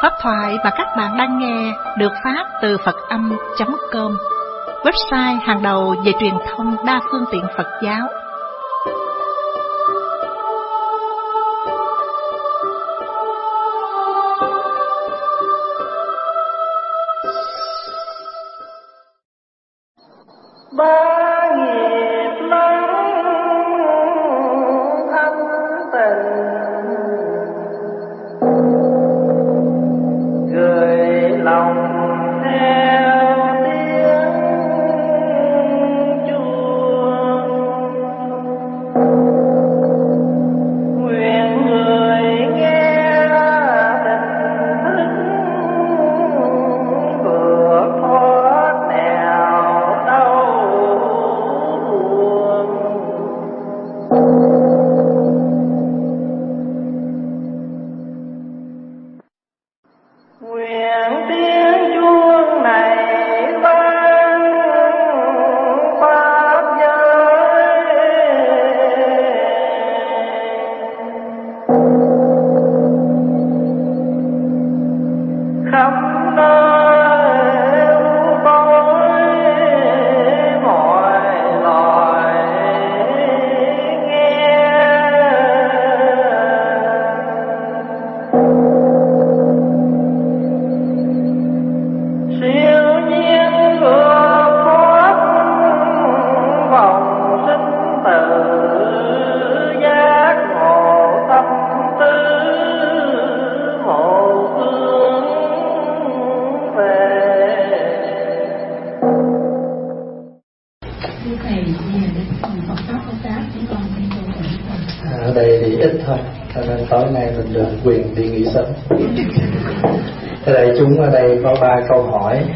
Pháp thoại mà các bạn đang nghe được phát từ Phật-âm.com, website hàng đầu về truyền thông đa phương tiện Phật giáo. Ở đây thì ít thôi, cho nên tối nay mình được quyền đi nghỉ sớm. Thế đây chúng ở đây có 3 câu hỏi.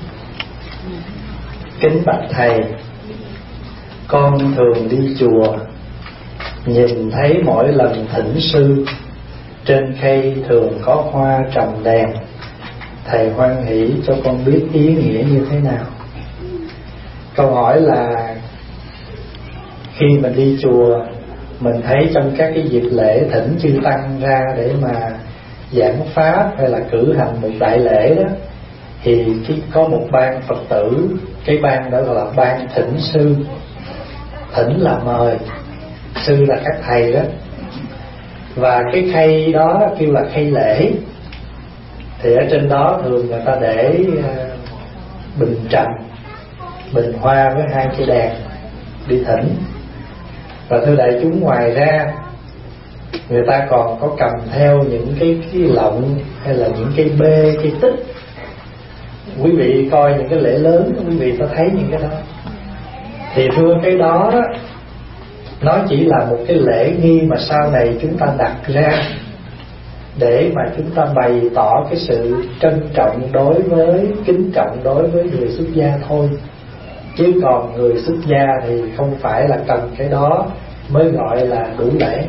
Kính bạch thầy, con thường đi chùa, nhìn thấy mỗi lần thỉnh sư trên khay thường có hoa trầm đèn. Thầy hoan hỷ cho con biết ý nghĩa như thế nào. Câu hỏi là khi mình đi chùa, mình thấy trong các cái dịp lễ thỉnh chư tăng ra để mà giảng pháp hay là cử hành một đại lễ đó, thì có một ban Phật tử, cái ban đó gọi là ban thỉnh sư. Thỉnh là mời, sư là các thầy đó. Và cái khay đó kêu là khay lễ. Thì ở trên đó thường người ta để bình trầm, bình hoa với 2 cây đèn đi thỉnh. Và thưa đại chúng, ngoài ra người ta còn có cầm theo những cái lọng hay là những cây bê, cây tích. Quý vị coi những cái lễ lớn, quý vị có thấy những cái đó. Thì thưa cái đó nó chỉ là một cái lễ nghi mà sau này chúng ta đặt ra để mà chúng ta bày tỏ cái sự trân trọng đối với, kính trọng đối với người xuất gia thôi. Chứ còn người xuất gia thì không phải là cần cái đó mới gọi là đủ lễ.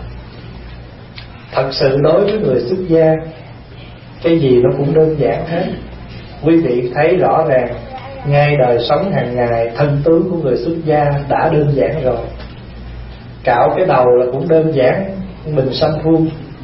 Thật sự đối với người xuất gia, cái gì nó cũng đơn giản hết. Quý vị thấy rõ ràng, ngay đời sống hàng ngày, thân tướng của người xuất gia đã đơn giản rồi. Cạo cái đầu là cũng đơn giản, bình sanh vuông,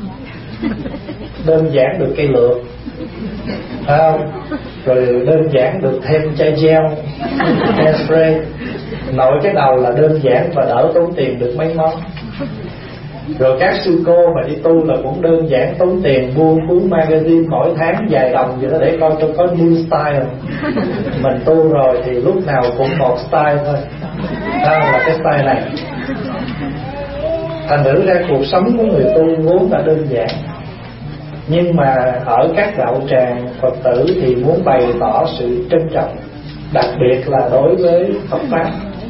đơn giản được cây lược, phải không? Rồi đơn giản được thêm chai gel, hairspray. Nội cái đầu là đơn giản và đỡ tốn tiền được mấy món. Rồi các sư cô mà đi tu là cũng đơn giản, tốn tiền mua cuốn magazine mỗi tháng vài đồng vậy đó để coi tôi có new style. Mình tu rồi thì lúc nào cũng một style thôi, đó là cái style này. Thành thử ra cuộc sống của người tu vốn là đơn giản. Nhưng mà ở các đạo tràng Phật tử thì muốn bày tỏ sự trân trọng, đặc biệt là đối với Phật Pháp.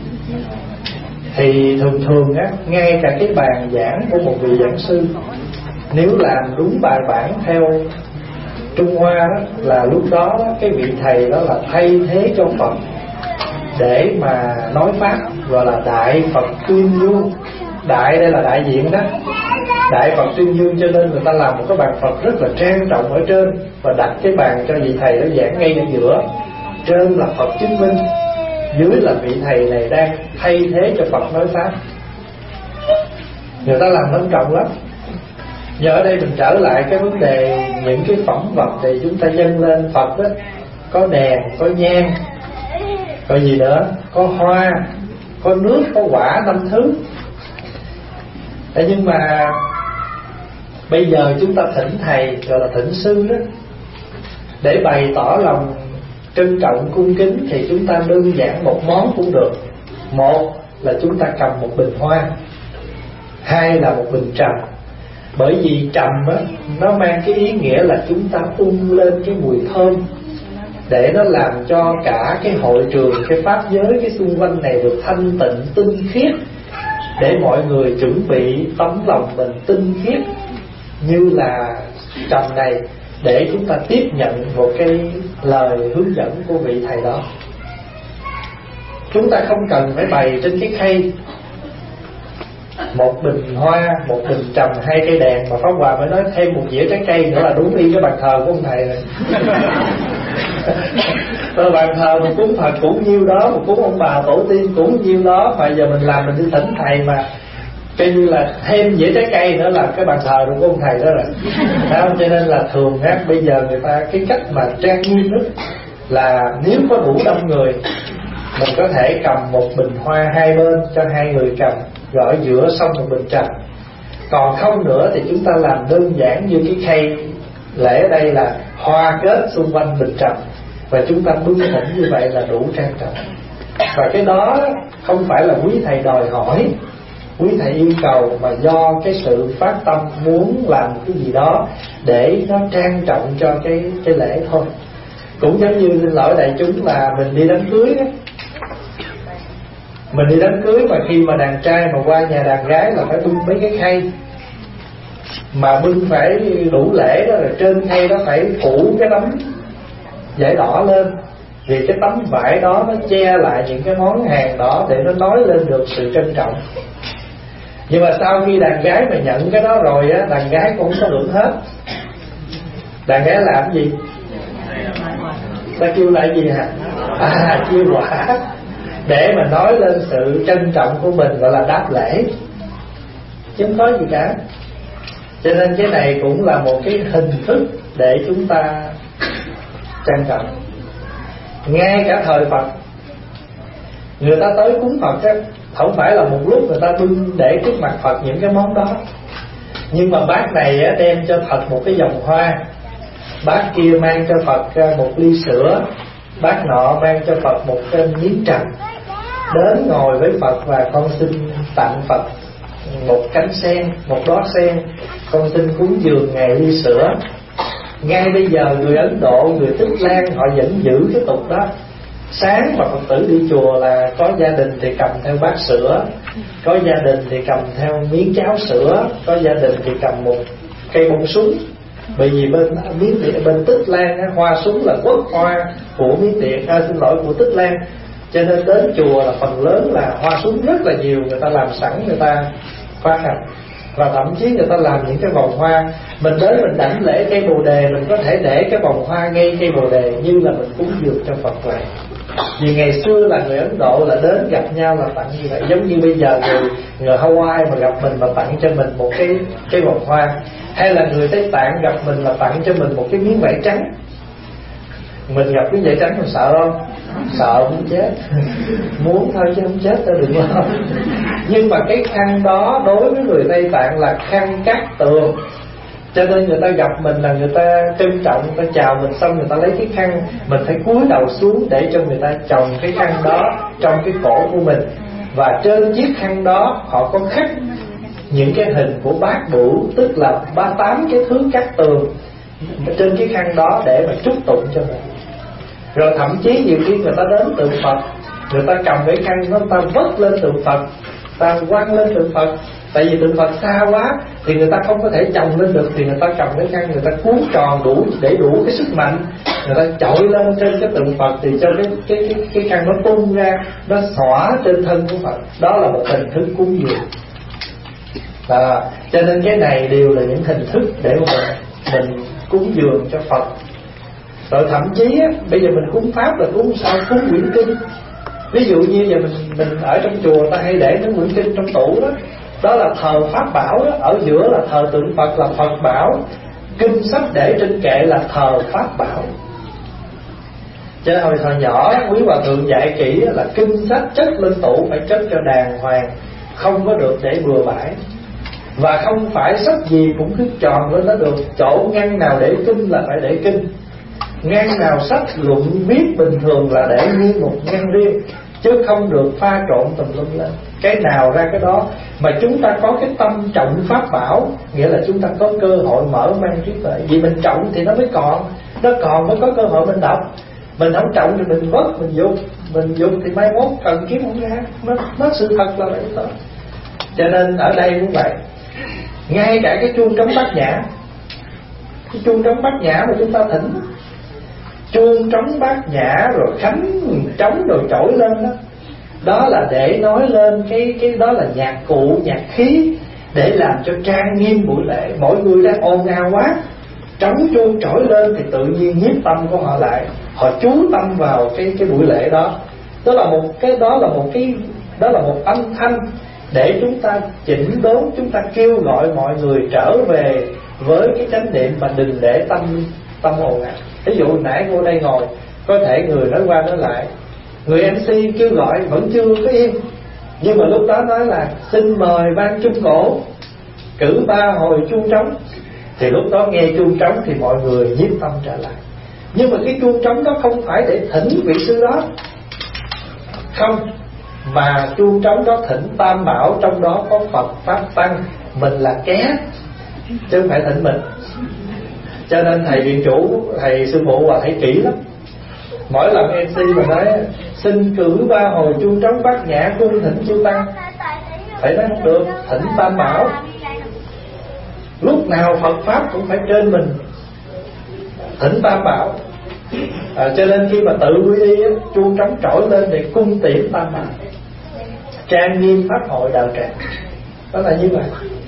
Thì thường á, ngay cả cái bàn giảng của một vị giảng sư, nếu làm đúng bài bản theo Trung Hoa đó, là lúc đó cái vị thầy đó là thay thế cho Phật để mà nói Pháp, gọi là Đại Phật Tuyên Dương. Đại đây là đại diện đó, Đại Phật Tuyên Dương, cho nên người ta làm một cái bàn Phật rất là trang trọng ở trên và đặt cái bàn cho vị thầy đó giảng ngay ở giữa. Trên là Phật chứng minh, dưới là vị thầy này đang thay thế cho Phật nói Pháp. Người ta làm long trọng lắm. Giờ ở đây mình trở lại cái vấn đề những cái phẩm vật thì chúng ta dâng lên Phật đó, có đèn, có nhang, có gì nữa, có hoa, có nước, có quả, 5 thứ. Thế nhưng mà bây giờ chúng ta thỉnh thầy, gọi là thỉnh sư đó, để bày tỏ lòng trân trọng cung kính thì chúng ta đơn giản một món cũng được. Một là chúng ta cầm một bình hoa, hai là một bình trầm. Bởi vì trầm á, nó mang cái ý nghĩa là chúng ta lên cái mùi thơm, để nó làm cho cả cái hội trường, cái pháp giới, cái xung quanh này được thanh tịnh, tinh khiết, để mọi người chuẩn bị tấm lòng mình tinh khiết như là trầm này, để chúng ta tiếp nhận một cái lời hướng dẫn của vị thầy đó. Chúng ta không cần phải bày trên cái khay một bình hoa, một bình trầm, 2 cây đèn, mà Pháp Hòa mới nói thêm một dĩa trái cây nữa là đúng y cái bàn thờ của ông thầy này. Rồi bàn thờ mình cúng Phật cũng nhiêu đó, mình cúng ông bà tổ tiên cũng nhiêu đó, mà giờ mình làm mình đi thỉnh thầy mà coi như là thêm dĩa trái cây nữa là cái bàn thờ của ông thầy đó rồi. Đó, cho nên là thường á, bây giờ người ta cái cách mà trang nghiêm đó là nếu có đủ đông người, mình có thể cầm một bình hoa hai bên cho 2 người cầm, rồi ở giữa xong một bình trầm. Còn không nữa thì chúng ta làm đơn giản như cái khay lễ ở đây là hoa kết xung quanh bình trầm, và chúng ta bưng hẳn như vậy là đủ trang trọng. Và cái đó không phải là quý thầy đòi hỏi, quý thầy yêu cầu, mà do cái sự phát tâm muốn làm cái gì đó để nó trang trọng cho cái lễ thôi. Cũng giống như xin lỗi đại chúng là mình đi đám cưới á, mình đi đám cưới mà khi mà đàn trai mà qua nhà đàn gái là phải bưng mấy cái khay, mà bưng phải đủ lễ đó, rồi trên khay đó phải phủ cái tấm vải đỏ lên, vì cái tấm vải đó nó che lại những cái món hàng đó để nó nói lên được sự trân trọng. Nhưng mà sau khi đàn gái mà nhận cái đó rồi á, đàn gái cũng không có hưởng hết. Đàn gái làm cái gì? Ta kêu lại gì hả? Chiêu quả, để mà nói lên sự trân trọng của mình, gọi là đáp lễ, chứ không có gì cả. Cho nên cái này cũng là một cái hình thức để chúng ta trân trọng. Ngay cả thời Phật, người ta tới cúng Phật á, không phải là một lúc người ta bưng để trước mặt Phật những cái món đó, nhưng mà bác này á, đem cho Phật một cái vòng hoa, bác kia mang cho Phật một ly sữa, bác nọ mang cho Phật một cái miếng trầm, đến ngồi với Phật và con xin tặng Phật một cánh sen, một đóa sen, con xin cúng dường Ngài ly sữa. Ngay bây giờ người Ấn Độ, người Tích Lan họ vẫn giữ cái tục đó. Sáng mà Phật tử đi chùa là có gia đình thì cầm theo bát sữa, có gia đình thì cầm theo miếng cháo sữa, có gia đình thì cầm một cây bông súng. Bởi vì bên Tích Lan hoa súng là quốc hoa của Miến Điện, xin lỗi, của Tích Lan. Cho nên đến chùa là phần lớn là hoa súng rất là nhiều, người ta làm sẵn, người ta phát hành. Và thậm chí người ta làm những cái vòng hoa, mình đến mình đảnh lễ cây bồ đề, mình có thể để cái vòng hoa ngay cây bồ đề như là mình cúng dường cho Phật vậy. Vì ngày xưa là người Ấn Độ là đến gặp nhau là tặng như vậy. Giống như bây giờ người Hawaii mà gặp mình mà tặng cho mình một cái vòng hoa, hay là người Tây Tạng gặp mình là tặng cho mình một cái miếng vải trắng. Mình gặp cái vải trắng mình sợ không? Sợ muốn chết. Muốn thôi chứ không chết đâu, đừng lo. Nhưng mà cái khăn đó đối với người Tây Tạng là khăn cắt tường, cho nên người ta gặp mình là người ta trân trọng, người ta chào mình xong người ta lấy cái khăn, mình phải cúi đầu xuống để cho người ta chồng cái khăn đó trong cái cổ của mình. Và trên chiếc khăn đó họ có khắc những cái hình của bát bửu, tức là 38 cái thứ cắt tường trên cái khăn đó để mà chúc tụng cho mình. Rồi thậm chí nhiều khi người ta đến tượng Phật, người ta cầm cái khăn nó, ta vất lên tượng Phật, ta quăng lên tượng Phật. Tại vì tượng Phật xa quá thì người ta không có thể chồng lên được, thì người ta cầm cái khăn, người ta cuốn tròn đủ để đủ cái sức mạnh, người ta chọi lên trên cái tượng Phật thì cho cái khăn nó tung ra, nó xõa trên thân của Phật. Đó là một hình thức cúng dường. Cho nên cái này đều là những hình thức để mà mình cúng dường cho Phật. Rồi thậm chí á, bây giờ mình cúng pháp là cúng sao? Cúng quyển kinh. Ví dụ như giờ mình ở trong chùa ta hay để cái quyển kinh trong tủ đó, Đó là thờ pháp bảo đó. Ở giữa là thờ tượng Phật là Phật bảo, kinh sách để trên kệ là thờ pháp bảo. Cho nên hồi thời nhỏ quý hòa thượng dạy kỹ là kinh sách chất lên tủ phải chất cho đàng hoàng, không có được để bừa bãi. Và không phải sách gì cũng cứ tròn lên đó được. Chỗ ngăn nào để kinh là phải để kinh, ngăn nào sách luận viết bình thường là để nguyên một ngăn riêng, chứ không được pha trộn tùm lum lên. Cái nào ra cái đó. Mà chúng ta có cái tâm trọng pháp bảo, nghĩa là chúng ta có cơ hội mở mang trí tuệ. Vì mình trọng thì nó mới còn, nó còn mới có cơ hội mình đọc. Mình không trọng thì mình vớt, mình dùng thì mai mốt cần kiếm không ra. Nó sự thật là vậy thôi. Cho nên ở đây cũng vậy. Ngay cả cái chuông trống bát nhã, cái chuông trống bát nhã mà chúng ta thỉnh, chuông trống bát nhã rồi khánh trống rồi trỗi lên đó, đó là để nói lên cái đó là nhạc cụ, nhạc khí, để làm cho trang nghiêm buổi lễ. Mỗi người đang ồn ào quá, trống chuông trỗi lên thì tự nhiên nhiếp tâm của họ lại, họ chú tâm vào cái buổi lễ đó. Đó là một âm thanh để chúng ta chỉnh đốn, chúng ta kêu gọi mọi người trở về với cái chánh niệm, mà đừng để tâm ồn ào. Ví dụ nãy cô đây ngồi, có thể người nói qua nói lại, người MC kêu gọi vẫn chưa có yên, nhưng mà lúc đó nói là xin mời ban Trung Cổ cử 3 hồi chuông trống, thì lúc đó nghe chuông trống thì mọi người nhiếp tâm trở lại. Nhưng mà cái chuông trống đó không phải để thỉnh vị sư đó, không, mà chuông trống đó thỉnh Tam Bảo, trong đó có Phật Pháp Tăng, mình là ké chứ không phải thỉnh mình. Cho nên thầy viện chủ, thầy sư phụ và thầy kỹ lắm. Mỗi lần MC mà nói xin cử 3 hồi chuông trống bát nhã cung thỉnh chư Tăng, thầy nói không được, thỉnh Tam Bảo. Lúc nào Phật Pháp cũng phải trên mình, thỉnh Tam Bảo. Cho nên khi mà tự quy y á, chuông trống trỗi lên để cung tiễn Tam Bảo, trang nghiêm pháp hội đạo tràng. Đó là như vậy.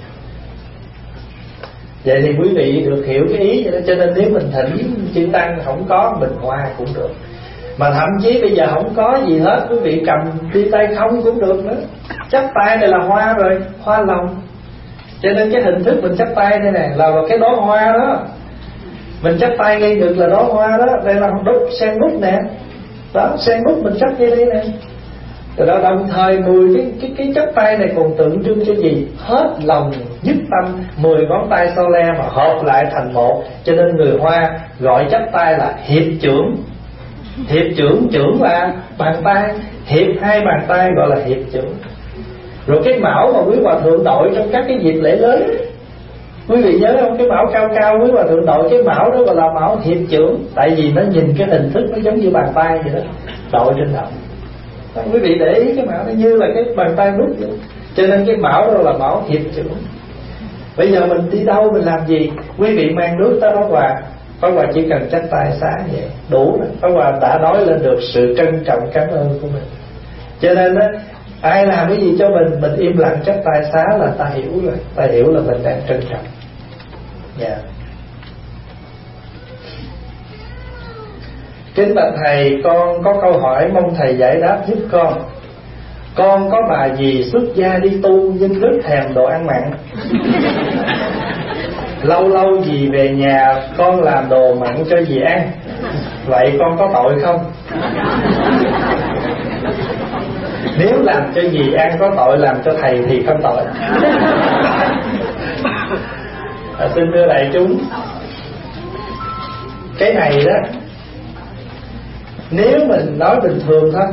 Vậy thì quý vị được hiểu cái ý vậy đó. Cho nên nếu mình thỉnh chư Tăng không có, mình hoa cũng được. Mà thậm chí bây giờ không có gì hết, quý vị cầm đi tay không cũng được nữa. Chắp tay này là hoa rồi, hoa lòng. Cho nên cái hình thức mình chắp tay đây nè là cái đóa hoa đó. Mình chắp tay ngay ngực là đóa hoa đó. Đây là đốt sen bút nè. Đó, sen bút mình chắp ngay đây nè. Rồi đó, đồng thời 10 cái chắp tay này còn tượng trưng cho gì? Hết lòng, nhất tâm, 10 ngón tay so le mà hợp lại thành một. Cho nên người Hoa gọi chắp tay là hiệp chưởng. Hiệp chưởng, chưởng là bàn tay, hiệp 2 bàn tay gọi là hiệp chưởng. Rồi cái mão mà quý hòa thượng đội trong các cái dịp lễ lớn, quý vị nhớ không? Cái mão cao cao quý hòa thượng đội, cái mão đó gọi là mão hiệp chưởng. Tại vì nó nhìn cái hình thức nó giống như bàn tay vậy đó, đội trên đầu. Quý vị để ý cái mão nó như là cái bàn tay nút vậy. Cho nên cái mão đó là mão hiệp chưởng. Bây giờ mình đi đâu mình làm gì, quý vị mang nước tới Pháp Hòa, Pháp Hòa chỉ cần chắp tay xá vậy đủ rồi. Pháp Hòa đã nói lên được sự trân trọng cảm ơn của mình. Cho nên á, ai làm cái gì cho mình im lặng chắp tay xá là ta hiểu rồi, ta hiểu là mình đang trân trọng. Yeah. Kính bạch thầy, con có câu hỏi mong thầy giải đáp giúp con. Con có bà dì xuất gia đi tu nhưng rất thèm đồ ăn mặn. Lâu lâu dì về nhà con làm đồ mặn cho dì ăn, vậy con có tội không? Nếu làm cho dì ăn có tội, làm cho thầy thì không tội. Xin thưa đại chúng, cái này đó, nếu mình nói bình thường thôi,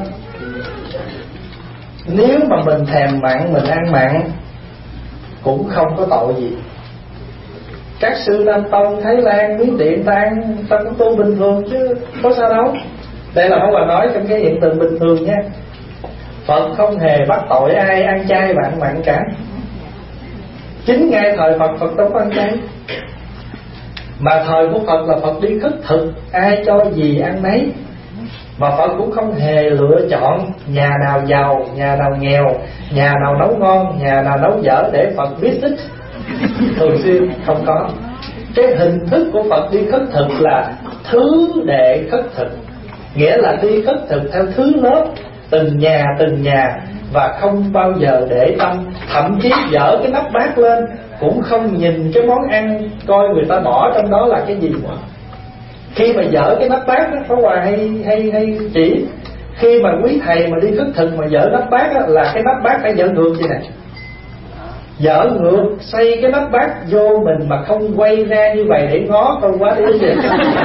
nếu mà mình thèm mặn, mình ăn mặn cũng không có tội gì. Các sư Nam Tông, Thái Lan, Miến Điện ta cũng tu bình thường chứ có sao đâu. Đây là Pháp Hòa nói trong cái hiện tượng bình thường nha. Phật không hề bắt tội ai ăn chay và ăn mặn cả. Chính ngay thời Phật đâu có ăn chay. Mà thời của Phật là Phật đi khất thực, ai cho gì ăn nấy. Mà Phật cũng không hề lựa chọn nhà nào giàu, nhà nào nghèo, nhà nào nấu ngon, nhà nào nấu dở để Phật biết thích. Thường xuyên không có. Cái hình thức của Phật đi khất thực là thứ đệ khất thực, nghĩa là đi khất thực theo thứ lớp, từng nhà và không bao giờ để tâm, thậm chí dở cái nắp bát lên cũng không nhìn cái món ăn coi người ta bỏ trong đó là cái gì. Khi mà dở cái nắp bát đó, Pháp Hòa hay chỉ khi mà quý thầy mà đi khất thực mà dở nắp bát đó, là cái nắp bát phải dở ngược như này, dở ngược, xoay cái nắp bát vô mình mà không quay ra như vậy để ngó không quá đi gì.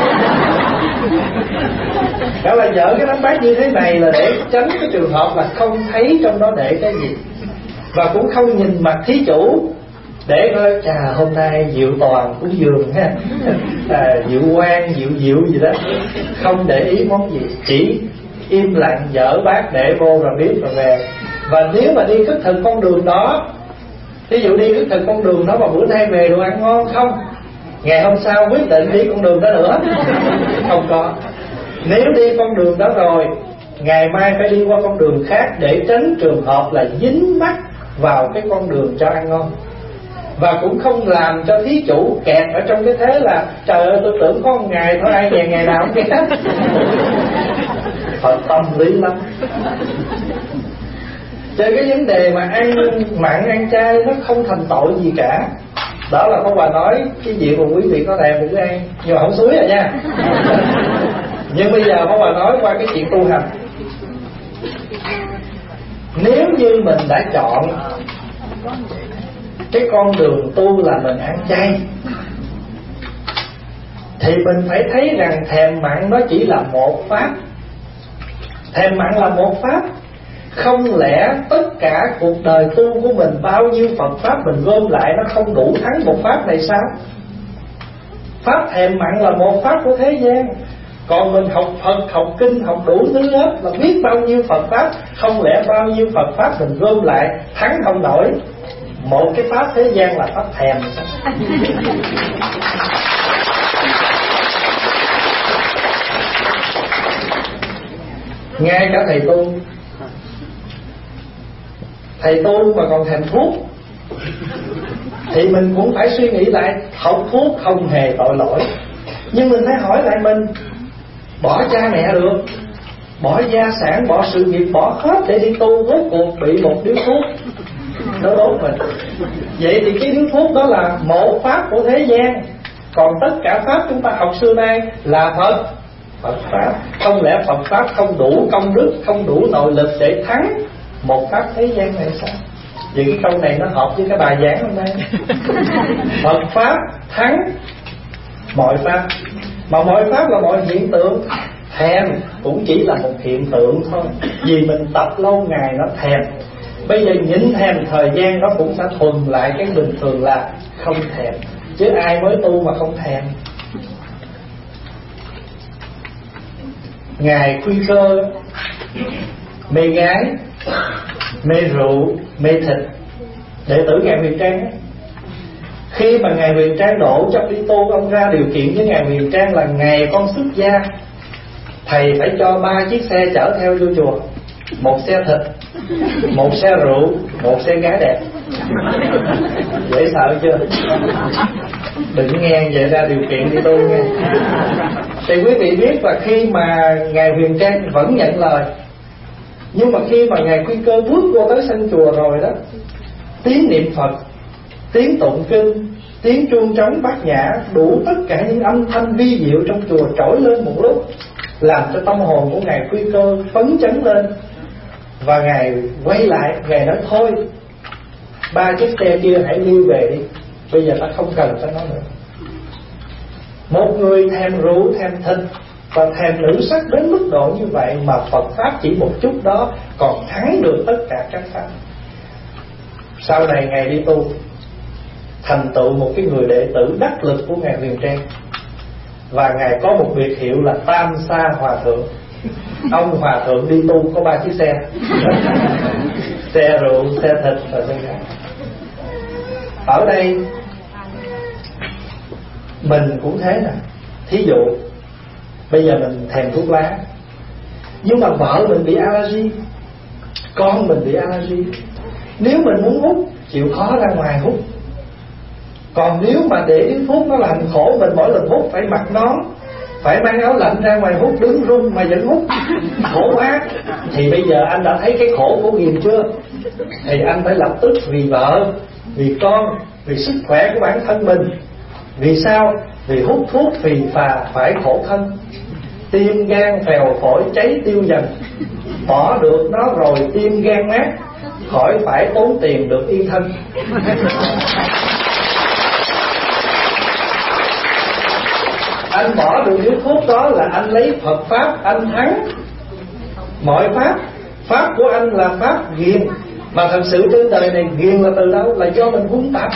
Đó là dở cái nắp bát như thế này là để tránh cái trường hợp là không thấy trong đó để cái gì, và cũng không nhìn mặt thí chủ để coi chà hôm nay diệu toàn cúng dường ha, diệu quan diệu gì đó, không để ý món gì, chỉ im lặng dở bát để vô rồi biết rồi về. Và nếu mà đi khất thực con đường đó, ví dụ đi khất thực con đường đó mà bữa nay về đồ ăn ngon không, ngày hôm sau quyết định đi con đường đó nữa không có. Nếu đi con đường đó rồi, ngày mai phải đi qua con đường khác để tránh trường hợp là dính mắc vào cái con đường cho ăn ngon. Và cũng không làm cho thí chủ kẹt ở trong cái thế là trời ơi tôi tưởng có một ngày thôi, ai về ngày nào cũng kẹt. Phật tâm lý lắm. Trên cái vấn đề mà ăn mặn ăn chay nó không thành tội gì cả. Đó là Pháp Hòa nói cái việc mà quý vị có thèm thì cứ ăn, nhưng mà không xúi rồi nha. Nhưng bây giờ Pháp Hòa nói qua cái chuyện tu hành. Nếu như mình đã chọn cái con đường tu là mình ăn chay, thì mình phải thấy rằng thèm mặn nó chỉ là một pháp. Thèm mặn là một pháp. Không lẽ tất cả cuộc đời tu của mình, bao nhiêu Phật pháp mình gom lại nó không đủ thắng một pháp này sao? Pháp thèm mặn là một pháp của thế gian. Còn mình học Phật, học kinh, học đủ thứ hết là biết bao nhiêu Phật pháp. Không lẽ bao nhiêu Phật pháp mình gom lại thắng không nổi một cái pháp thế gian là pháp thèm sao? Ngay cả thầy tu mà còn thèm thuốc thì mình cũng phải suy nghĩ lại, học thuốc không hề tội lỗi. Nhưng mình phải hỏi lại mình, bỏ cha mẹ được, bỏ gia sản, bỏ sự nghiệp, bỏ hết để đi tu, rốt cuộc bị một điếu thuốc nó đốt mình. Vậy thì cái điếu thuốc đó là một pháp của thế gian. Còn tất cả pháp chúng ta học xưa nay là Phật pháp. Không lẽ Phật pháp không đủ công đức, không đủ nội lực để thắng một pháp thế gian này sao? Vậy cái câu này nó hợp với cái bài giảng hôm nay. Phật pháp thắng mọi pháp. Mà mọi pháp là mọi hiện tượng. Thèm cũng chỉ là một hiện tượng thôi. Vì mình tập lâu ngày nó thèm. Bây giờ nhịn thèm thời gian nó cũng sẽ thuần lại cái bình thường là không thèm. Chứ ai mới tu mà không thèm. Ngài Quy Cơ mê gái, mê rượu, mê thịt. Đệ tử Ngài Huyền Trang ấy. Khi mà Ngài Huyền Trang đổ trong đi tu, ông ra điều kiện với Ngài Huyền Trang là ngày con xuất gia, thầy phải cho 3 chiếc xe chở theo vô chùa. Một xe thịt, một xe rượu, một xe gái đẹp. Dễ sợ chưa? Đừng nghe vậy ra điều kiện đi tu nghe. Thì quý vị biết là khi mà Ngài Huyền Trang vẫn nhận lời, nhưng mà khi mà Ngài Quy Cơ bước vô tới sân chùa rồi đó, tiếng niệm Phật, tiếng tụng kinh, tiếng chuông trống bát nhã, đủ tất cả những âm thanh vi diệu trong chùa trỗi lên một lúc, làm cho tâm hồn của Ngài Quy Cơ phấn chấn lên. Và Ngài quay lại, Ngài nói thôi, 3 chiếc xe kia hãy lưu về đi, bây giờ ta không cần tới nó nữa. Một người thèm rượu, thèm thịt và thèm nữ sắc đến mức độ như vậy mà Phật pháp chỉ một chút đó còn thắng được tất cả các pháp. Sau này Ngài đi tu, thành tựu một cái người đệ tử đắc lực của Ngài Huyền Trang, và Ngài có một biệt hiệu là Tam Sa Hòa Thượng. Ông Hòa Thượng đi tu có 3 chiếc xe xe rượu, xe thịt và xe gái. Ở đây mình cũng thế nè. Thí dụ bây giờ mình thèm thuốc lá, nhưng mà vợ mình bị allergy, con mình bị allergy. Nếu mình muốn hút, chịu khó ra ngoài hút. Còn nếu mà để điếu thuốc nó làm khổ mình, mỗi lần hút phải mặc nón, phải mang áo lạnh ra ngoài hút, đứng run mà vẫn hút, khổ quá. Thì bây giờ anh đã thấy cái khổ của Ghiền chưa? Thì anh phải lập tức vì vợ, vì con, vì sức khỏe của bản thân mình. Vì sao? Vì hút thuốc phì phà phải khổ thân, tim gan phèo phổi cháy tiêu dần. Bỏ được nó rồi tim gan mát, khỏi phải tốn tiền được yên thân. Anh bỏ được điếu thuốc đó là anh lấy Phật Pháp anh thắng mọi Pháp. Pháp của anh là Pháp ghiền. Mà thật sự trên đời này ghiền là từ đâu? Là do mình huân tập.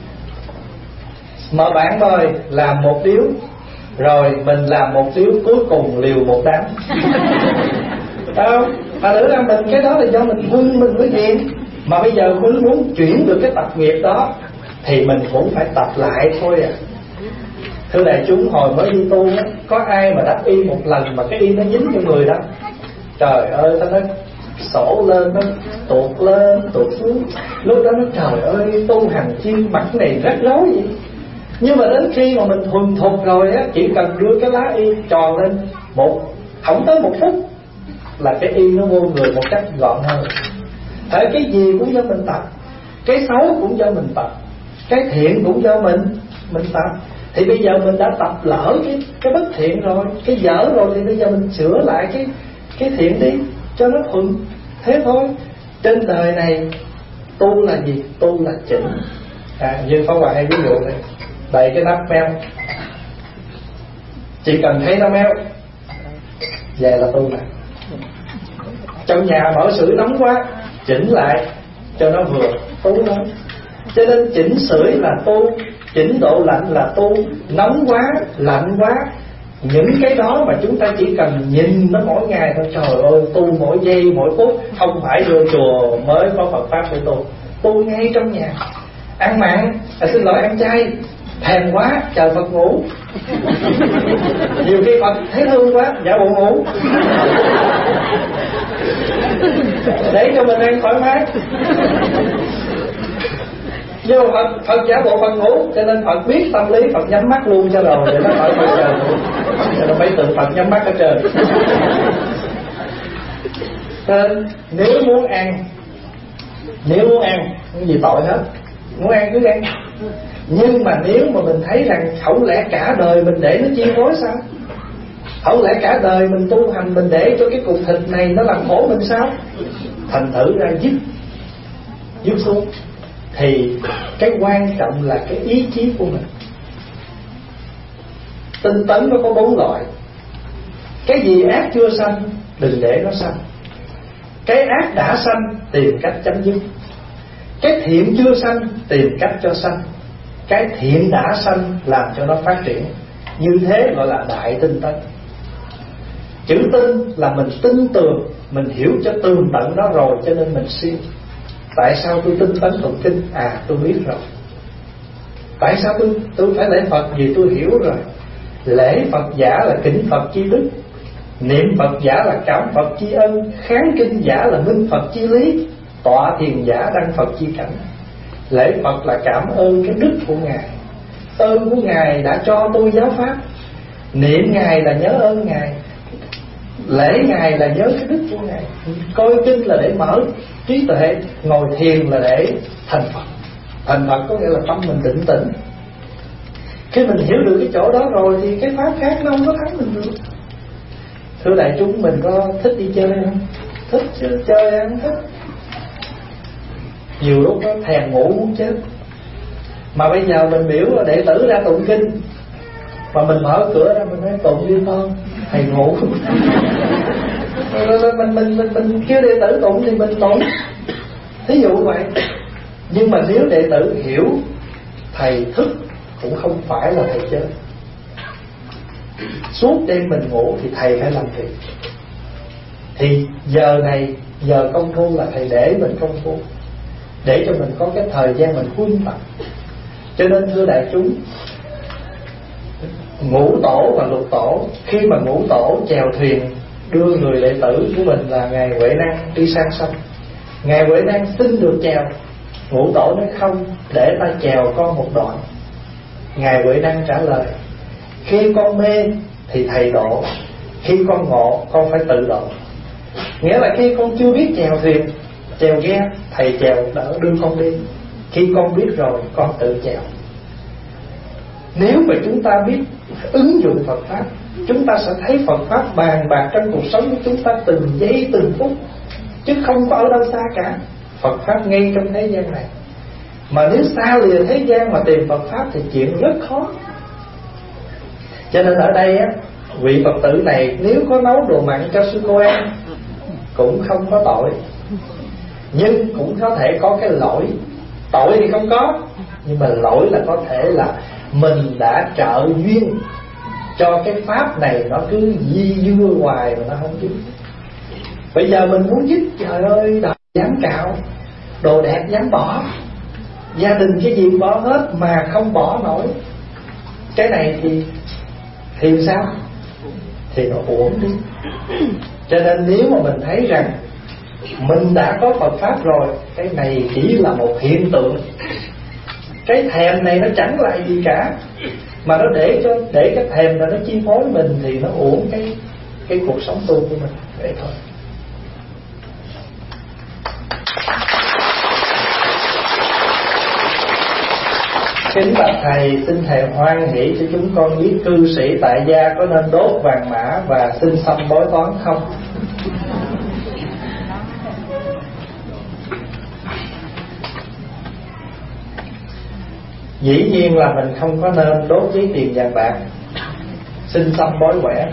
Mà bạn ơi, làm một điếu rồi mình làm một điếu, cuối cùng liều một đám. Không? Mà nữa là mình, cái đó là do mình huân, mình mới ghiền. Mà bây giờ muốn chuyển được cái tập nghiệp đó thì mình cũng phải tập lại thôi à. Thưa đại chúng, hồi mới đi tu á, có ai mà đắp y một lần mà cái y nó dính trong người đó? Trời ơi, ta nói sổ lên, nó tuột xuống. Lúc đó nó trời ơi, tu hành chi mặt này rắc rối vậy. Nhưng mà đến khi mà mình thuần thục rồi á, chỉ cần đưa cái lá y tròn lên không tới 1 phút là cái y nó vô người một cách gọn hơn. Tại cái gì cũng do mình tập, cái xấu cũng do mình tập, cái thiện cũng do mình tập. Thì bây giờ mình đã tập lỡ cái bất thiện rồi, cái dở rồi, thì bây giờ mình sửa lại cái thiện đi cho nó thuận. Thế thôi. Trên đời này tu là gì? Tu là chỉnh. Như Pháp Hòa hay ví dụ này, đậy cái nắp meo, chỉ cần thấy nó meo vậy là tu này. Trong nhà mở sưởi nóng quá, chỉnh lại cho nó vừa, tu đó. Cho nên chỉnh sưởi là tu, chỉnh độ lạnh là tu. Nóng quá, lạnh quá, những cái đó mà chúng ta chỉ cần nhìn nó mỗi ngày thôi. Trời ơi, tu mỗi giây mỗi phút. Không phải vô chùa mới có Phật Pháp để tu ngay trong nhà. Ăn mặn, xin lỗi, ăn chay, thèm quá chờ Phật ngủ. Nhiều khi Phật thấy thương quá, giả bộ ngủ để cho mình ăn thoải mái. Nhưng mà Phật giả bộ Phật ngủ, cho nên Phật biết tâm lý, Phật nhắm mắt luôn cho rồi để nó khỏi Phật trời. Cho nên mấy tượng Phật nhắm mắt ở trời. Nên nếu muốn ăn không gì tội hết, muốn ăn cứ ăn. Nhưng mà nếu mà mình thấy rằng không lẽ cả đời mình để nó chi phối sao? Không lẽ cả đời mình tu hành mình để cho cái cục thịt này nó làm khổ mình sao? Thành thử ra dứt xuống. Thì cái quan trọng là cái ý chí của mình. Tinh tấn nó có 4 loại. Cái gì ác chưa sanh đừng để nó sanh. Cái ác đã sanh tìm cách chấm dứt. Cái thiện chưa sanh tìm cách cho sanh. Cái thiện đã sanh làm cho nó phát triển. Như thế gọi là đại tinh tấn. Chữ tin là mình tin tưởng, mình hiểu cho tường tận đó rồi cho nên mình siêng. Tại sao tôi tinh tấn tụng kinh? Tôi biết rồi. Tại sao tôi phải lễ Phật? Vì tôi hiểu rồi. Lễ Phật giả là kính Phật chi đức, niệm Phật giả là cảm Phật chi ân, kháng kinh giả là minh Phật chi lý, tọa thiền giả đăng Phật chi cảnh. Lễ Phật là cảm ơn cái đức của Ngài, ơn của Ngài đã cho tôi giáo pháp. Niệm Ngài là nhớ ơn Ngài, lễ Ngài là nhớ cái đức của Ngài. Coi kinh là để mở trí tuệ, ngồi thiền là để thành Phật. Thành Phật có nghĩa là tâm mình định tĩnh. Khi mình hiểu được cái chỗ đó rồi thì cái pháp khác nó không có thắng mình được. Thưa đại chúng, mình có thích đi chơi không? Thích chứ, chơi không thích. Nhiều lúc nó thèm ngủ muốn chết. Mà bây giờ mình biểu là đệ tử ra tụng kinh, mà mình mở cửa ra mình nói tụng đi con, thầy ngủ. Mình kêu đệ tử tụng thì mình tụng, thí dụ vậy. Nhưng mà nếu đệ tử hiểu thầy thức cũng không phải là thầy chơi. Suốt đêm mình ngủ thì thầy phải làm việc. Thì giờ này, giờ công phu là thầy để mình công phu, để cho mình có cái thời gian mình huân tập. Cho nên thưa đại chúng, ngũ tổ và lục tổ, khi mà ngũ tổ chèo thuyền đưa người đệ tử của mình là ngài Huệ Năng đi sang sông, ngài Huệ Năng xin được chèo. Ngũ tổ nói không, để ta chèo con một đoạn. Ngài Huệ Năng trả lời: khi con mê thì thầy độ. Khi con ngộ, con phải tự độ. Nghĩa là khi con chưa biết chèo thuyền, chèo ghe, thầy chèo đỡ đưa con đi. Khi con biết rồi, con tự chèo. Nếu mà chúng ta biết ứng dụng Phật Pháp, chúng ta sẽ thấy Phật Pháp bàn bạc trong cuộc sống của chúng ta từng giây từng phút, chứ không có ở đâu xa cả. Phật Pháp ngay trong thế gian này. Mà nếu xa lìa thế gian mà tìm Phật Pháp thì chuyện rất khó. Cho nên ở đây á, vị Phật tử này nếu có nấu đồ mặn cho sư cô ăn cũng không có tội, nhưng cũng có thể có cái lỗi. Tội thì không có, nhưng mà lỗi là có thể là mình đã trợ duyên cho cái pháp này nó cứ di dưa hoài mà nó không giúp. Bây giờ mình muốn giúp, trời ơi, đời dám cạo, đồ đẹp dám bỏ, gia đình cái gì bỏ hết mà không bỏ nổi. Cái này thì sao? Thì nó uổng đi. Cho nên nếu mà mình thấy rằng mình đã có Phật Pháp rồi, cái này chỉ là một hiện tượng, cái thèm này nó chẳng là gì cả, mà nó để cái thèm này nó chi phối mình thì nó uổng cái cuộc sống tu của mình. Vậy thôi. Kính bạch thầy, xin thầy hoan hỷ cho chúng con biết cư sĩ tại gia có nên đốt vàng mã và xin xăm bói toán không? Dĩ nhiên là mình không có nên đốt giấy tiền vàng bạc, xin xăm bói quẻ.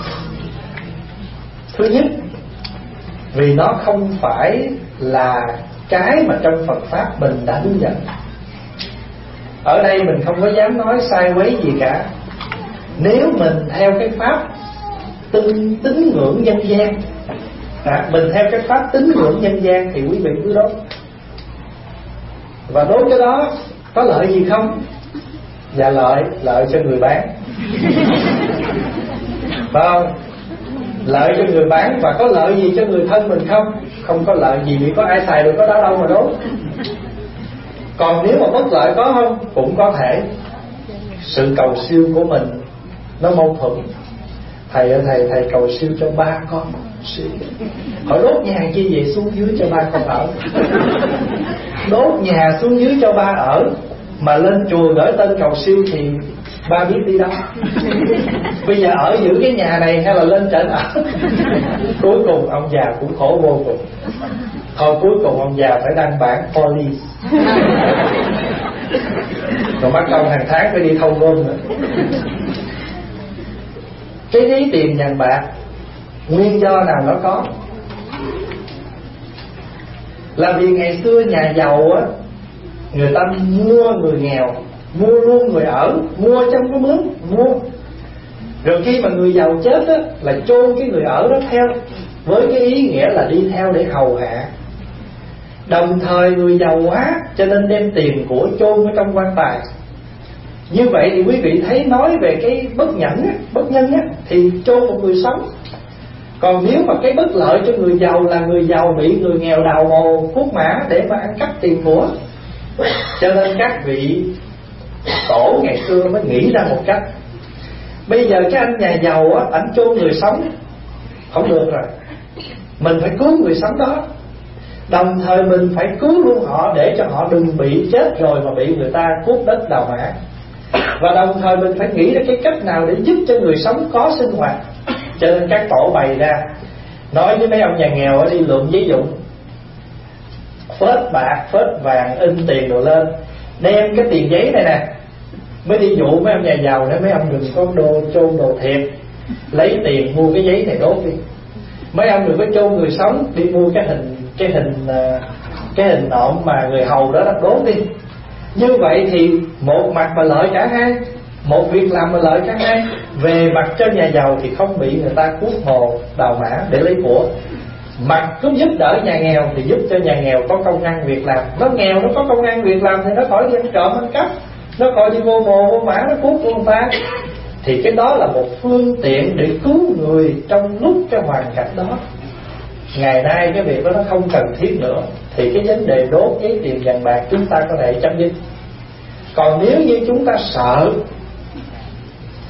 Thứ nhất, vì nó không phải là cái mà trong Phật Pháp mình đã hướng dẫn. Ở đây mình không có dám nói sai quấy gì cả. Nếu mình theo cái pháp tín ngưỡng nhân gian, mình theo cái pháp tín ngưỡng nhân gian thì quý vị cứ đốt. Và đốt cái đó có lợi gì không? Dạ lợi cho người bán. Phải không? Lợi cho người bán. Và có lợi gì cho người thân mình không? Không có lợi gì, vì có ai xài được có đó đâu mà đốt. Còn nếu mà bất lợi có không? Cũng có thể. Sự cầu siêu của mình nó mâu thuẫn. Thầy cầu siêu cho 3 con. Hỏi đốt nhà chi vậy? Xuống dưới cho 3 con ở. Đốt nhà xuống dưới cho 3 ở, mà lên chùa gửi tên cầu siêu thì 3 biết đi đâu. Bây giờ ở giữ cái nhà này hay là lên trển ở? Cuối cùng ông già cũng khổ vô cùng. Thôi cuối cùng ông già phải đăng bản police, rồi bắt công hàng tháng phải đi thâu gom nữa. Cái giấy tiền vàng bạc nguyên do nào nó có? Là vì ngày xưa nhà giàu á, người ta mua người nghèo, mua luôn người ở, mua trong cái mướn, mua. Rồi khi mà người giàu chết á, là chôn cái người ở đó theo, với cái ý nghĩa là đi theo để hầu hạ. Đồng thời người giàu quá cho nên đem tiền của chôn ở trong quan tài. Như vậy thì quý vị thấy nói về cái bất nhẫn á, bất nhân á, thì chôn một người sống. Còn nếu mà cái bất lợi cho người giàu là người giàu bị người nghèo đào mồ cuốc mã để mà ăn cắp tiền của. Cho nên các vị tổ ngày xưa mới nghĩ ra một cách. Bây giờ cái anh nhà giàu á, ảnh chôn người sống không được rồi, mình phải cứu người sống đó. Đồng thời mình phải cứu luôn họ để cho họ đừng bị chết rồi mà bị người ta cuốc đất đào mã. Và đồng thời mình phải nghĩ ra cái cách nào để giúp cho người sống có sinh hoạt. Cho nên các tổ bày ra, nói với mấy ông nhà nghèo đi lượm giấy dụng, phết bạc, phết vàng, in tiền đồ lên, đem cái tiền giấy này nè, mới đi dụ mấy ông nhà giàu để mấy ông đừng có chôn đồ thiệt, lấy tiền mua cái giấy này đốt đi. Mấy ông đừng có chôn người sống, đi mua cái hình nộm mà người hầu đó đốt đi. Như vậy thì một mặt mà lợi cả hai, một việc làm mà lợi cả hai. Về mặt cho nhà giàu thì không bị người ta cuốc mồ đào mã để lấy của, mặt cũng giúp đỡ nhà nghèo thì giúp cho nhà nghèo có công ăn việc làm. Nó nghèo nó có công ăn việc làm thì nó khỏi đi ăn trộm ăn cắp, nó khỏi đi vô mồ vô mã nó cuốc của người ta. Thì cái đó là một phương tiện để cứu người trong lúc cái hoàn cảnh đó. Ngày nay cái việc đó nó không cần thiết nữa, thì cái vấn đề đốt giấy tiền vàng bạc chúng ta có thể chấm dứt. Còn nếu như chúng ta sợ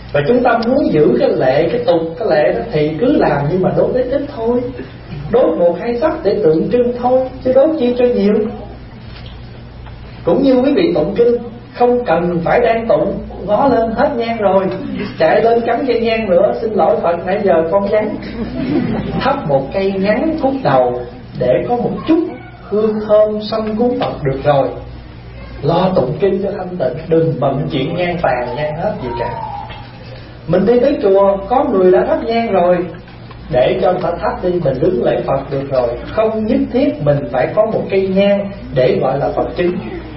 Và chúng ta muốn giữ cái lệ, cái tục, cái lệ đó thì cứ làm, nhưng mà đốt ít thôi. Đốt 1-2 sắc để tượng trưng thôi, chứ đốt chi cho nhiều. Cũng như quý vị tụng kinh, không cần phải đang tụng ngó lên hết nhang rồi chạy lên cắm cây nhang nữa. Xin lỗi Phật, nãy giờ con vắng. Thắp một cây ngắn phút đầu để có một chút hương thơm xâm cúng Phật được rồi. Lo tụng kinh cho thanh tịnh, đừng bận chuyện nhang tàn nhang hết gì cả. Mình đi tới chùa, có người đã thắp nhang rồi, để cho người ta thắp đi, mình đứng lễ Phật được rồi. Không nhất thiết mình phải có một cây nhang để gọi là Phật chứng.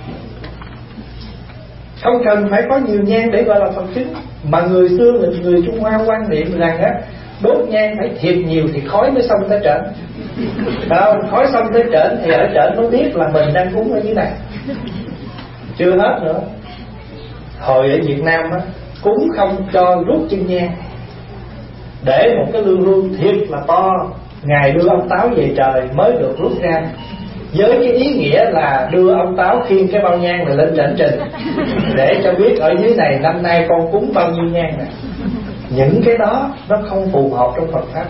Không cần phải có nhiều nhang để gọi là Phật chứng. Mà người xưa người Trung Hoa quan niệm rằng á, đốt nhang phải thiệt nhiều thì khói mới xông tới trển. Khói xông tới trển thì ở trển mới biết là mình đang cúng ở dưới này. Chưa hết nữa. Hồi ở Việt Nam á, cúng không cho rút chân nhang, để một cái lư hương thiệt là to, Ngài đưa ông Táo về trời mới được rút ra, với cái ý nghĩa là đưa ông Táo khiêng cái bao nhang này lên đảnh trình, để cho biết ở dưới này năm nay con cúng bao nhiêu nhang này. Những cái đó nó không phù hợp trong Phật Pháp.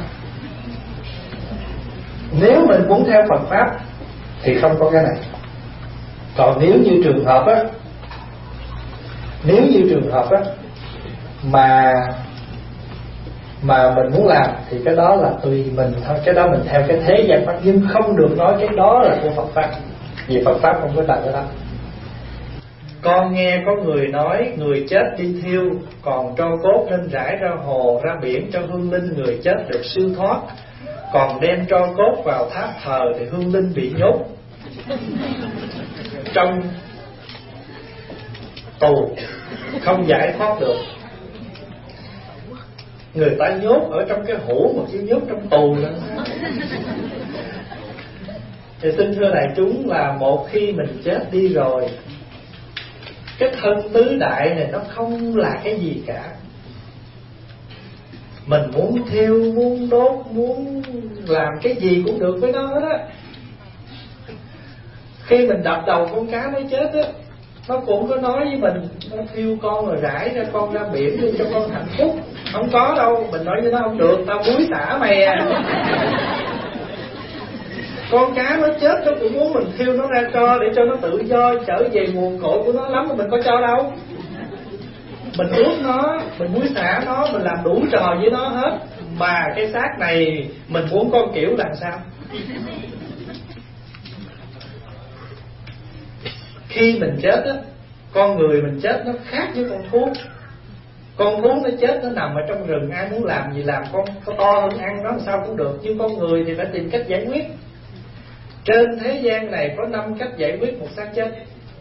Nếu mình muốn theo Phật Pháp thì không có cái này. Còn nếu như trường hợp á, mà mình muốn làm thì cái đó là tùy mình thôi. Cái đó mình theo cái thế gian Pháp, nhưng không được nói cái đó là của Phật Pháp, vì Phật Pháp không có đặt cái đó. Con nghe có người nói người chết đi thiêu, còn tro cốt nên rải ra hồ ra biển cho hương linh người chết được siêu thoát, còn đem tro cốt vào tháp thờ thì hương linh bị nhốt trong tù, không giải thoát được. Người ta nhốt ở trong cái hũ mà chứ nhốt trong tù nữa. Thì xin thưa đại chúng là một khi mình chết đi rồi, cái thân tứ đại này nó không là cái gì cả. Mình muốn thiêu, muốn đốt, muốn làm cái gì cũng được với nó hết á. Khi mình đập đầu con cá nó chết á, nó cũng có nói với mình, nó thiêu con rồi rải ra con ra biển đi cho con hạnh phúc. Không có đâu, mình nói với nó không được, tao muối xả mày à. Con cá nó chết nó cũng muốn mình thiêu nó ra tro để cho nó tự do trở về nguồn cội của nó lắm, mà mình có cho đâu. Mình ướp nó, mình muối xả nó, mình làm đủ trò với nó hết. Mà cái xác này mình muốn con kiểu làm sao? Khi mình chết á, con người mình chết nó khác với con thú. Con thú nó chết nó nằm ở trong rừng, ai muốn làm gì làm, con có to hơn ăn nó làm sao cũng được. Nhưng con người thì phải tìm cách giải quyết. Trên thế gian này có 5 cách giải quyết một xác chết.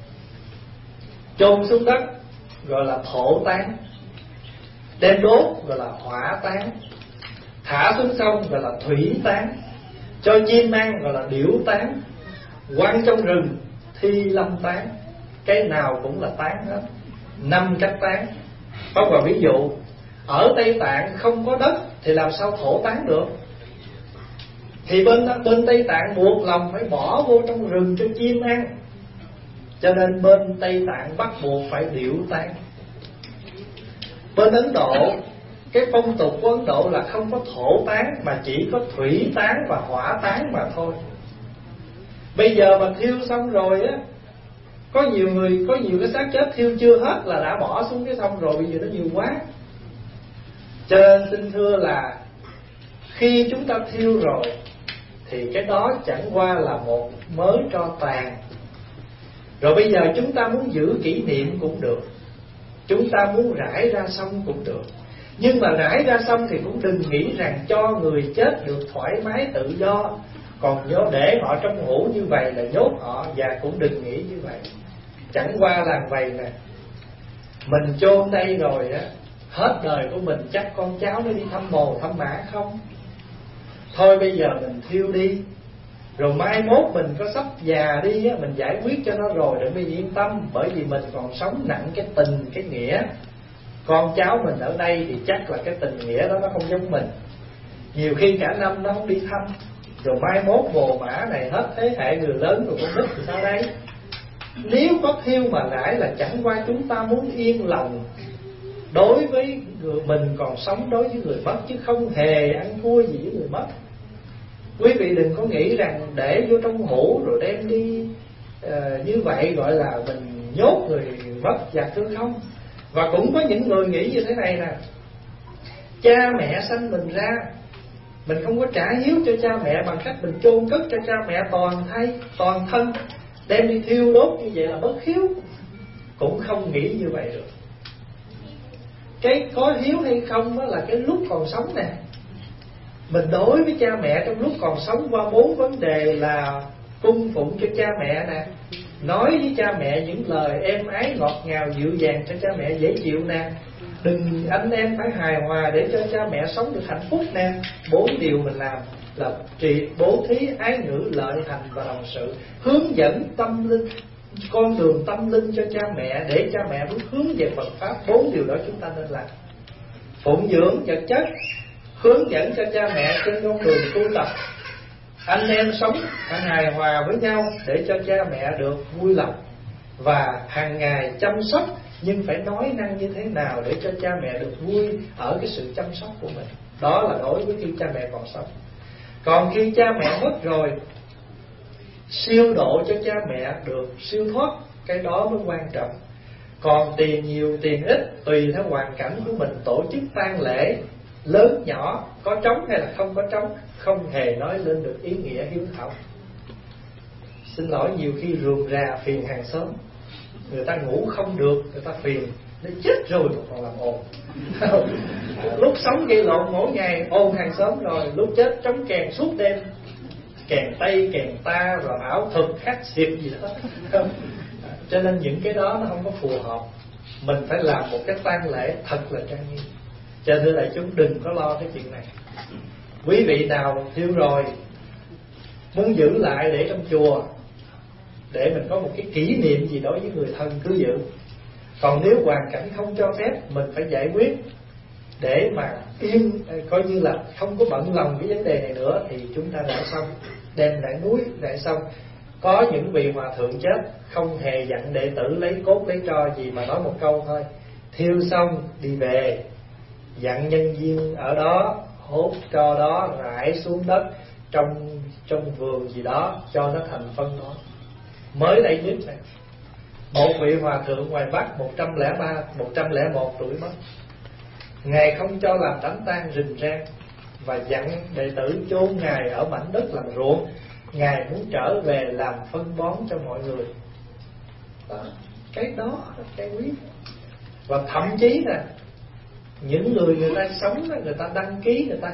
Chôn xuống đất gọi là thổ tán, đem đốt gọi là hỏa tán, thả xuống sông gọi là thủy tán, cho chim ăn gọi là điểu tán, quăng trong rừng thi lâm tán. Cái nào cũng là tán hết. 5 cách tán. Bao gồm ví dụ ở Tây Tạng không có đất thì làm sao thổ tán được? Thì bên Tây Tạng buộc lòng phải bỏ vô trong rừng cho chim ăn, cho nên bên Tây Tạng bắt buộc phải điểu tán. Bên Ấn Độ, cái phong tục của Ấn Độ là không có thổ tán, mà chỉ có thủy tán và hỏa tán mà thôi. Bây giờ mà thiêu xong rồi á, có nhiều cái xác chết thiêu chưa hết là đã bỏ xuống cái sông rồi, bây giờ nó nhiều quá. Cho nên xin thưa là khi chúng ta thiêu rồi thì cái đó chẳng qua là một mớ tro tàn. Rồi bây giờ chúng ta muốn giữ kỷ niệm cũng được, chúng ta muốn rải ra sông cũng được. Nhưng mà rải ra sông thì cũng đừng nghĩ rằng cho người chết được thoải mái tự do, còn nhớ để họ trong hũ như vậy là nhốt họ. Và cũng đừng nghĩ như vậy. Chẳng qua là vậy nè, mình chôn đây rồi á, hết đời của mình chắc con cháu nó đi thăm bồ thăm mã không? Thôi bây giờ mình thiêu đi, rồi mai mốt mình có sắp già đi á, mình giải quyết cho nó rồi để mình yên tâm. Bởi vì mình còn sống nặng cái tình, cái nghĩa. Con cháu mình ở đây thì chắc là cái tình nghĩa đó nó không giống mình. Nhiều khi cả năm nó không đi thăm, rồi mai mốt bồ mã này hết thế hệ người lớn rồi con nít thì sao đây? Nếu có thiêu mà rải là chẳng qua chúng ta muốn yên lòng đối với mình còn sống, đối với người mất, chứ không hề ăn thua gì với người mất. Quý vị đừng có nghĩ rằng để vô trong hũ rồi đem đi như vậy gọi là mình nhốt người mất và thương không. Và cũng có những người nghĩ như thế này nè: cha mẹ sanh mình ra, mình không có trả hiếu cho cha mẹ bằng cách mình chôn cất cho cha mẹ toàn thân, đem đi thiêu đốt như vậy là bất hiếu. Cũng không nghĩ như vậy được. Cái có hiếu hay không đó là cái lúc còn sống nè. Mình đối với cha mẹ trong lúc còn sống qua 4 vấn đề là cung phụng cho cha mẹ nè, nói với cha mẹ những lời êm ái ngọt ngào dịu dàng cho cha mẹ dễ chịu nè, đừng anh em phải hài hòa để cho cha mẹ sống được hạnh phúc nè. 4 điều mình làm là trị bố thí, ái ngữ, lợi hành và đồng sự, hướng dẫn tâm linh, con đường tâm linh cho cha mẹ để cha mẹ muốn hướng về Phật pháp. 4 điều đó chúng ta nên làm. Phụng dưỡng vật chất, hướng dẫn cho cha mẹ trên con đường tu tập, anh em sống phải hài hòa với nhau để cho cha mẹ được vui lòng, và hàng ngày chăm sóc, nhưng phải nói năng như thế nào để cho cha mẹ được vui ở cái sự chăm sóc của mình. Đó là đối với khi cha mẹ còn sống. Còn khi cha mẹ mất rồi, siêu độ cho cha mẹ được siêu thoát, cái đó mới quan trọng. Còn tiền nhiều tiền ít tùy theo hoàn cảnh của mình tổ chức tang lễ lớn nhỏ, có trống hay là không có trống, không hề nói lên được ý nghĩa hiếu thảo. Xin lỗi, nhiều khi rườm rà phiền hàng xóm. Người ta ngủ không được, người ta phiền, nó chết rồi mà còn làm ồn. Lúc sống gây lộn mỗi ngày, ồn hàng xóm rồi, lúc chết trống kèn suốt đêm, kèn Tây, kèn ta, rồi ảo thực, hát xiệp gì đó. Cho nên những cái đó nó không có phù hợp. Mình phải làm một cái tang lễ thật là trang nghiêm. Cho nên là chúng đừng có lo cái chuyện này. Quý vị nào thiêu rồi muốn giữ lại để trong chùa, để mình có một cái kỷ niệm gì đối với người thân cứ giữ. Còn nếu hoàn cảnh không cho phép, mình phải giải quyết để mà yên, coi như là không có bận lòng cái vấn đề này nữa, thì chúng ta đã xong, đem lại núi lại xong. Có những vị hòa thượng chết không hề dặn đệ tử lấy cốt lấy tro gì, mà nói một câu thôi: thiêu xong đi về, dặn nhân viên ở đó hốt tro đó rải xuống đất trong vườn gì đó cho nó thành phân đó. Mới đây nhất này, một vị hòa thượng ngoài Bắc 101 tuổi mất. Ngài không cho làm đám tang rình rang và dặn đệ tử chôn Ngài ở mảnh đất làm ruộng. Ngài muốn trở về làm phân bón cho mọi người. Cái đó là cái quý. Và thậm chí là những người ta sống, người ta đăng ký, người ta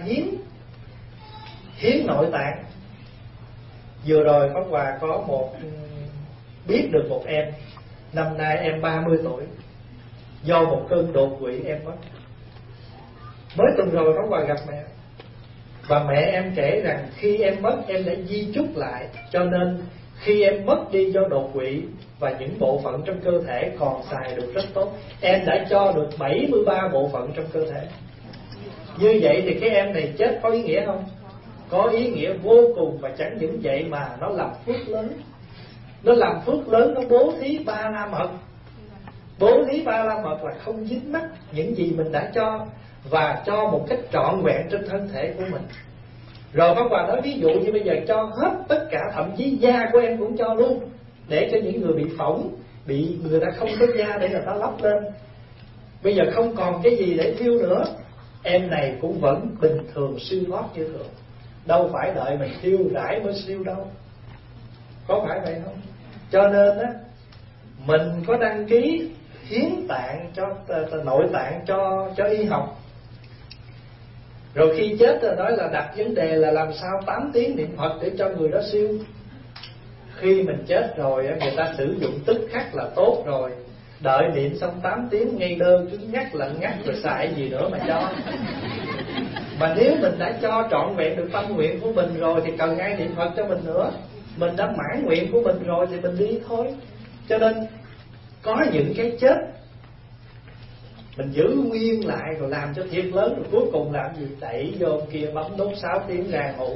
hiến nội tạng. Vừa rồi Pháp Hòa có biết được một em, năm nay em 30 tuổi, do một cơn đột quỵ em mất. Mới tuần rồi Pháp Hòa gặp mẹ, và mẹ em kể rằng khi em mất em đã di chúc lại, cho nên khi em mất đi do đột quỵ và những bộ phận trong cơ thể còn xài được rất tốt, em đã cho được 73 bộ phận trong cơ thể. Như vậy thì cái em này chết có ý nghĩa không? Có ý nghĩa vô cùng. Và chẳng những vậy mà nó làm phước lớn. Nó làm phước lớn, nó bố thí ba la mật. Bố thí ba la mật là không dính mắc những gì mình đã cho, và cho một cách trọn vẹn trên thân thể của mình. Rồi Pháp Hòa nói ví dụ như bây giờ cho hết tất cả, thậm chí da của em cũng cho luôn, để cho những người bị phỏng, bị người ta không có da để người ta lắp lên. Bây giờ không còn cái gì để thiêu nữa, em này cũng vẫn bình thường siêu thoát như thường. Đâu phải đợi mình thiêu rải mới siêu đâu. Có phải vậy không? Cho nên á, mình có đăng ký hiến tạng cho nội tạng cho y học. Rồi khi chết rồi nói là đặt vấn đề là làm sao 8 tiếng niệm Phật để cho người đó siêu. Khi mình chết rồi người ta sử dụng tức khắc là tốt rồi. Đợi niệm xong 8 tiếng ngay đơn cứ ngắt lận ngắt rồi xài gì nữa mà cho. Mà nếu mình đã cho trọn vẹn được tâm nguyện của mình rồi thì cần ai niệm Phật cho mình nữa. Mình đã mãn nguyện của mình rồi thì mình đi thôi. Cho nên có những cái chết mình giữ nguyên lại rồi làm cho thiệt lớn, rồi cuối cùng làm gì? Đẩy vô kia bấm đốt 6 tiếng ra ngủ.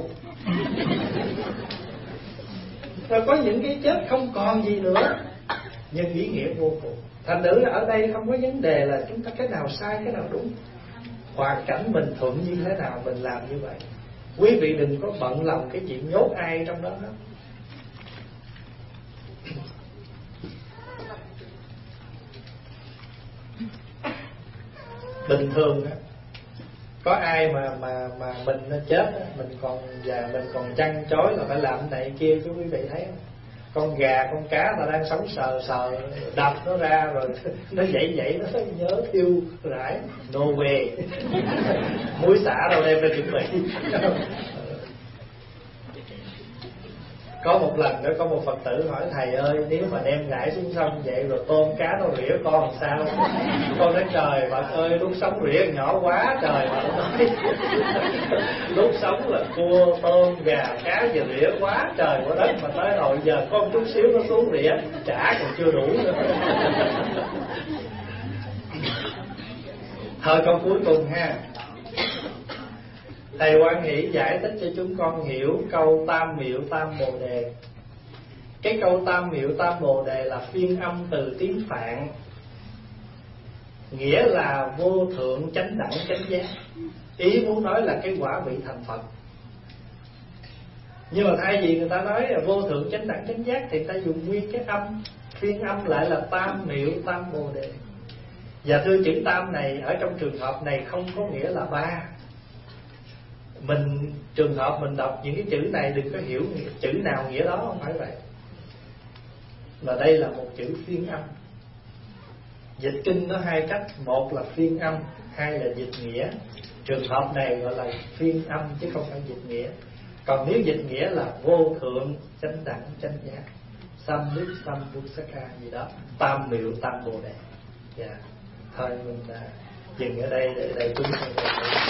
Rồi có những cái chết không còn gì nữa, nhưng ý nghĩa vô cùng. Thành nữ là ở đây không có vấn đề là chúng ta cái nào sai cái nào đúng, hoàn cảnh mình thuận như thế nào mình làm như vậy. Quý vị đừng có bận lòng cái chuyện nhốt ai trong đó hết. Bình thường á, có ai mà mình chết á, mình còn già, mình còn chăn chối là phải làm cái này kia, chứ quý vị thấy không? Con gà con cá ta đang sống sờ đập nó ra rồi nó dậy nó nhớ tiêu rải nô về muối xả đâu đem ra chuẩn bị. Có một lần đó có một Phật tử hỏi thầy ơi, nếu mà đem rải xuống sông vậy rồi tôm cá nó rỉa con làm sao? Con nói trời Phật ơi, lúc sống rỉa nhỏ quá trời mà nó nói. Lúc sống là cua tôm gà cá giờ rỉa quá trời quá đất, mà tới rồi giờ có một chút xíu nó xuống rỉa chả còn chưa đủ nữa. Thôi câu cuối cùng ha. Thầy Quan Hỷ giải thích cho chúng con hiểu câu tam miệu tam bồ đề. Cái câu tam miệu tam bồ đề là phiên âm từ tiếng Phạn, nghĩa là vô thượng chánh đẳng chánh giác. Ý muốn nói là cái quả vị thành Phật. Nhưng mà thay vì người ta nói là vô thượng chánh đẳng chánh giác thì ta dùng nguyên cái âm, phiên âm lại là tam miệu tam bồ đề. Và thưa chữ tam này ở trong trường hợp này không có nghĩa là ba. Mình trường hợp mình đọc những cái chữ này đừng có hiểu chữ nào nghĩa đó, không phải vậy. Mà đây là một chữ phiên âm. Dịch kinh nó hai cách, một là phiên âm, hai là dịch nghĩa. Trường hợp này gọi là phiên âm chứ không phải dịch nghĩa. Còn nếu dịch nghĩa là vô thượng chánh đẳng chánh giác, Sambuddhaka gì đó, tam miệu tam bồ đề. Dạ. Thôi mình dừng ở đây để chúng ta.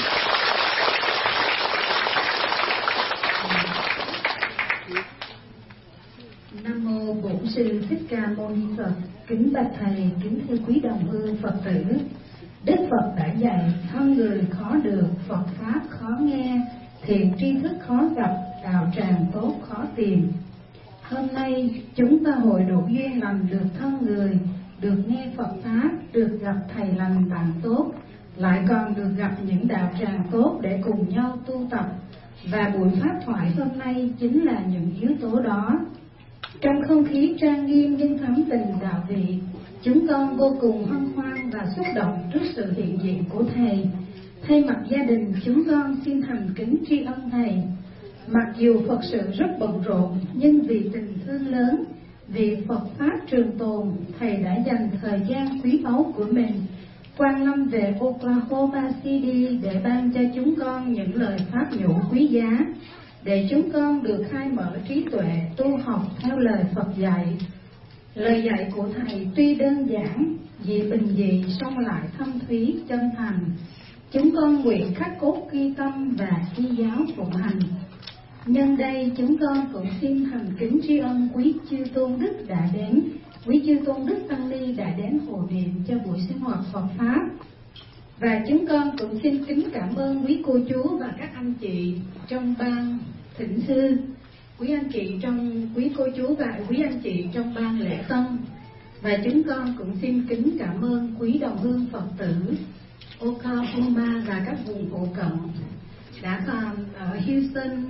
Nam mô Bổn Sư Thích Ca Mâu Ni Phật. Kính bạch thầy, kính thưa quý đồng hương Phật tử. Đức Phật đã dạy thân người khó được, Phật pháp khó nghe, thiện tri thức khó gặp, đạo tràng tốt khó tìm. Hôm nay chúng ta hội đủ duyên lành được thân người, được nghe Phật pháp, được gặp thầy lành bạn tốt, lại còn được gặp những đạo tràng tốt để cùng nhau tu tập. Và buổi pháp thoại hôm nay chính là những yếu tố đó. Trong không khí trang nghiêm nhưng thắm tình đạo vị, chúng con vô cùng hân hoan và xúc động trước sự hiện diện của thầy. Thay mặt gia đình, chúng con xin thành kính tri ân thầy. Mặc dù Phật sự rất bận rộn, nhưng vì tình thương lớn, vì Phật pháp trường tồn, thầy đã dành thời gian quý báu của mình quang lâm về Oklahoma City để ban cho chúng con những lời pháp nhũ quý giá, để chúng con được khai mở trí tuệ tu học theo lời Phật dạy. Lời dạy của thầy tuy đơn giản, vì bình dị song lại thâm thúy chân thành. Chúng con nguyện khắc cốt ghi tâm và ghi giáo phụng hành. Nhân đây chúng con cũng xin thành kính tri ân quý chư tôn đức đã đến, quý chư tôn đức tăng ni đã đến hộ niệm cho buổi sinh hoạt Phật pháp. Và chúng con cũng xin kính cảm ơn quý cô chú và các anh chị trong ban thỉnh sư, quý cô chú và quý anh chị trong ban lễ tân. Và chúng con cũng xin kính cảm ơn quý đồng hương Phật tử Oklahoma và các vùng phụ cận đã ở Houston,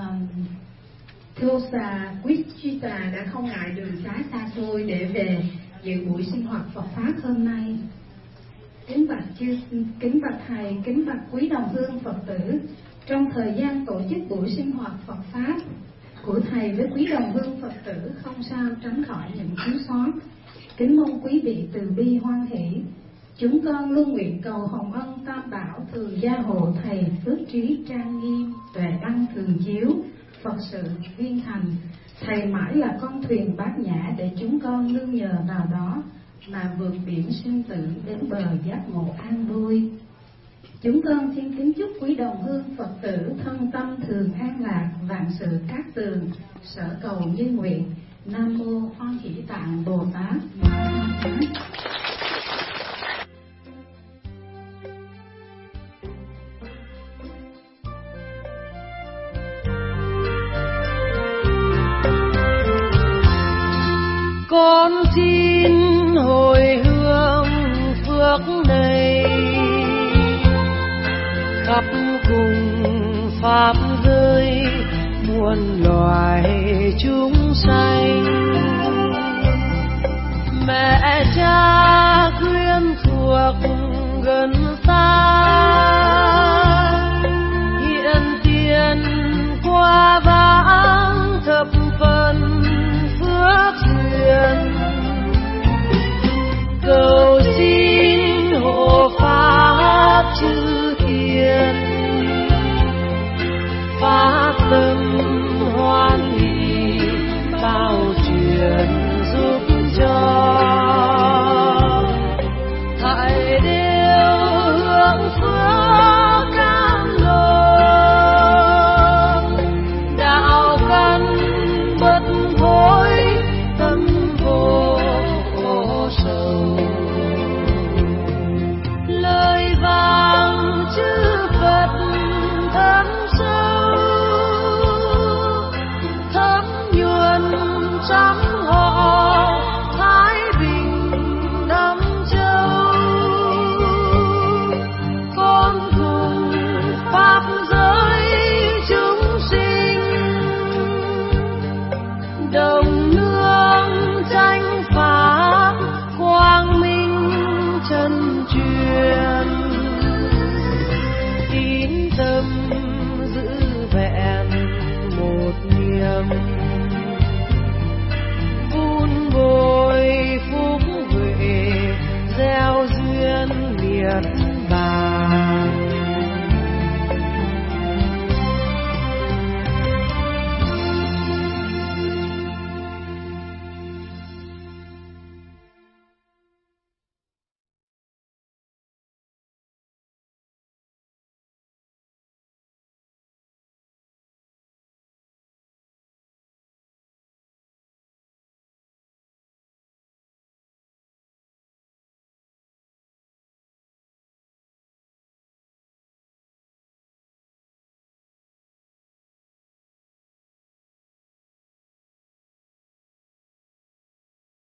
Tulsa, Wichita đã không ngại đường xá xa xôi để về dự buổi sinh hoạt Phật pháp hôm nay. Kính bạch thầy, kính bạch quý đồng hương Phật tử, trong thời gian tổ chức buổi sinh hoạt Phật pháp của thầy với quý đồng hương Phật tử không sao tránh khỏi những thiếu sót. Kính mong quý vị từ bi hoan hỷ. Chúng con luôn nguyện cầu hồng ân tam bảo thường gia hộ thầy phước trí trang nghiêm, tuệ đăng thường chiếu, Phật sự viên thành. Thầy mãi là con thuyền bát nhã để chúng con nương nhờ vào đó mà vượt biển sinh tử đến bờ giác ngộ an vui. Chúng con xin kính chúc quý đồng hương Phật tử thân tâm thường an lạc, vạn sự cát tường, sở cầu như nguyện. Nam mô Hoan Hỷ Tạng Bồ Tát. Con xin hồi hướng khắp cùng pháp giới muôn loài chúng sanh. Mẹ cha quyến thuộc gần xa, hiện tiền qua vãng thập phần phước duyên. Cầu xin hộ pháp chư thiên, phát tâm hoan hỷ bao truyền giúp cho. Thảy đều hướng phước cam lộ, đạo căn bất hối tâm vô sầu. Lời vang chư Phật thấm sâu, thấm nhuần trăm họ thái bình năm châu. Con cùng pháp giới chúng sinh, đồng nương tranh pháp quang minh chân truyền. Tín tâm giữ vẹn một niềm, vun bồi phúc huệ gieo duyên miệt